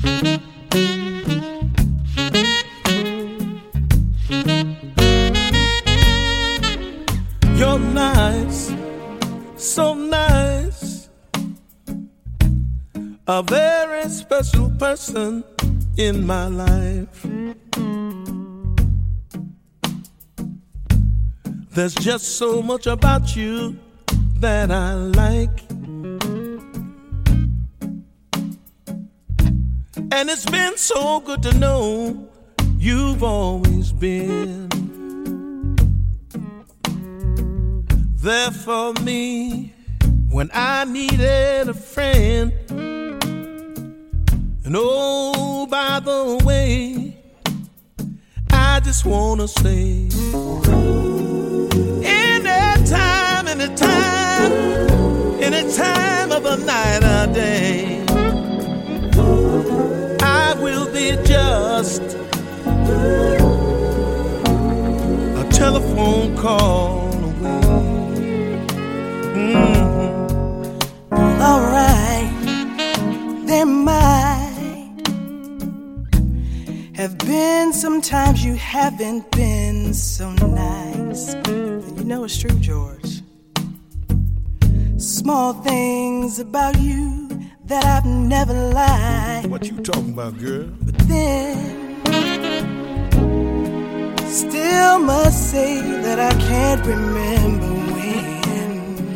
You're nice, so nice, a very special person in my life. There's just so much about you that I like, and it's been so good to know you've always been there for me when I needed a friend. And oh, by the way, I just wanna say, anytime, anytime, any time of the night or day, I will be just a telephone call away. Alright, there might have been some times you haven't been so nice. And you know it's true, George. Small things about you that I've never liked. What you talking about, girl? But then, still must say that I can't remember when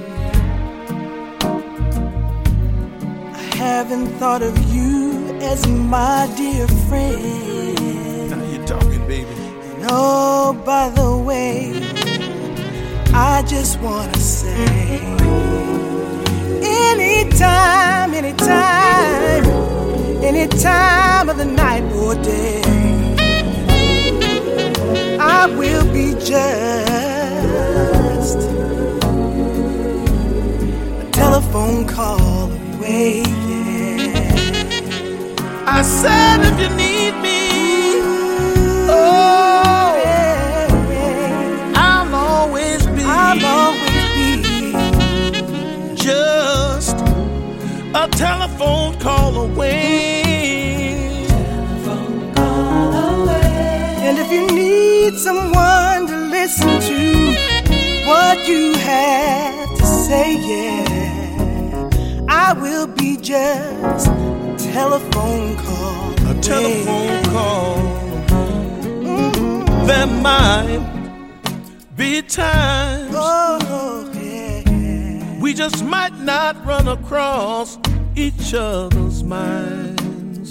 I haven't thought of you as my dear friend. Now you talking, baby. And oh, by the way, I just wanna say, anytime, anytime, any time of the night or day, I will be just a telephone call away, yeah. I said if you need me, oh, yeah, yeah. I'll always be just a telephone call away. And if you need someone to listen to what you have to say, yeah, I will be just a telephone call away. A telephone call. There might be times we just might not run across each other's minds.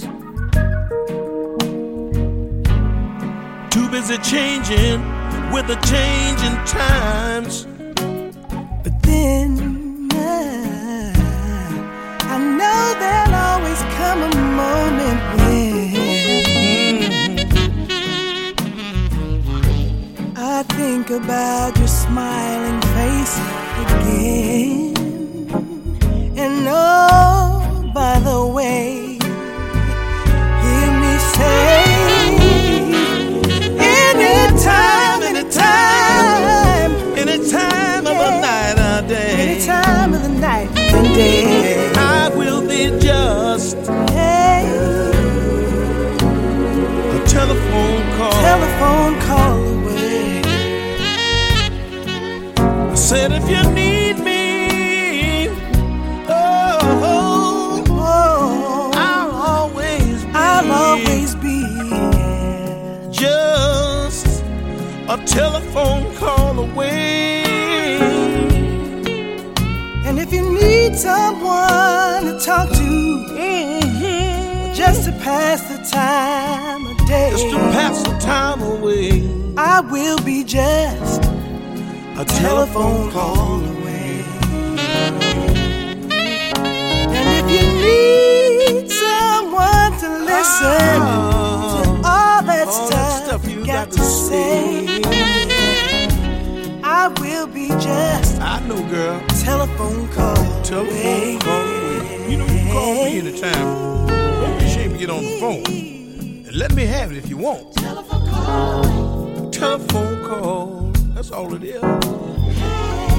Too busy changing with the changing times. But then I know there'll always come a moment when I think about your smiling face again. And oh, by the way, hear me say, anytime, anytime, any time of the night or day, any time of the night and day, I will be just a telephone call away. I said if you need me, I'll always be just a telephone call away. And if you need someone to talk to, just to pass the time of day, just to pass the time away, I will be just a telephone call away. And if you need someone to listen to all that stuff you got to say, I will be just I know, girl. Telephone call away. You know you can call me anytime. Don't be ashamed to get on the phone. And let me have it if you want. Telephone call. Telephone call. That's all it is.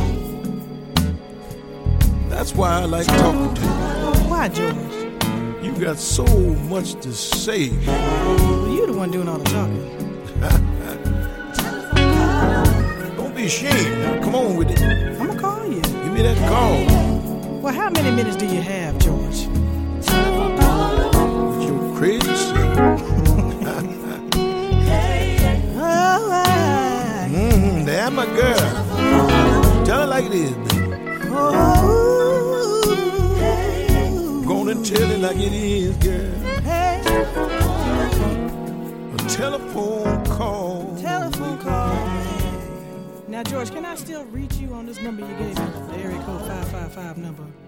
That's why I like talking to you. Why, George? You You got so much to say. Well, you're the one doing all the talking. Don't be ashamed now. Come on with it. I'm gonna call you. Give me that call. Well, how many minutes do you have, George? With your crazy self. There, my girl. Tell her like it is, baby. Go on and tell it like it is, girl. A telephone call. Telephone call. Now, George, can I still reach you on this number you gave me? The area code 555 number.